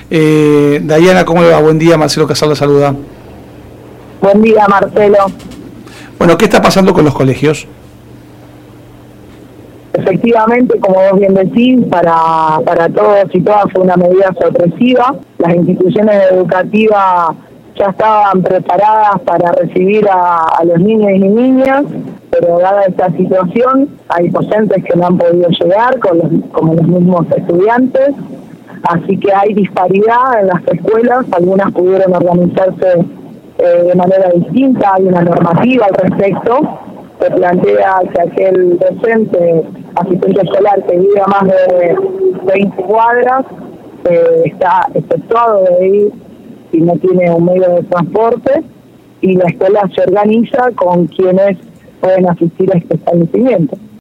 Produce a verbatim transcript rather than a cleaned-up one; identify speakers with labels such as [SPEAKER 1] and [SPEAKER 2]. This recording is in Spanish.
[SPEAKER 1] Eh, Dayana, ¿cómo le va? Buen día, Marcelo Casal la saluda.
[SPEAKER 2] Buen día, Marcelo.
[SPEAKER 1] Bueno, ¿qué está pasando con los colegios?
[SPEAKER 2] Efectivamente, como vos bien decís, para, para todos y todas fue una medida sorpresiva. Las instituciones educativas ya estaban preparadas para recibir a, a los niños y niñas, pero dada esta situación, hay docentes que no han podido llegar, con los, como los mismos estudiantes, así que hay disparidad en las escuelas, algunas pudieron organizarse eh, de manera distinta, hay una normativa al respecto, que plantea que aquel docente, asistente escolar que vive a más de veinte cuadras, eh, está exceptuado de ir si no tiene un medio de transporte, y la escuela se organiza con quienes pueden asistir a este establecimiento.